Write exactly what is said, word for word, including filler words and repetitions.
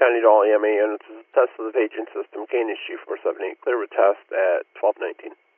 County to all E M A units. This is a test of the paging system. K N H two four seven eight. Clear with test at twelve nineteen.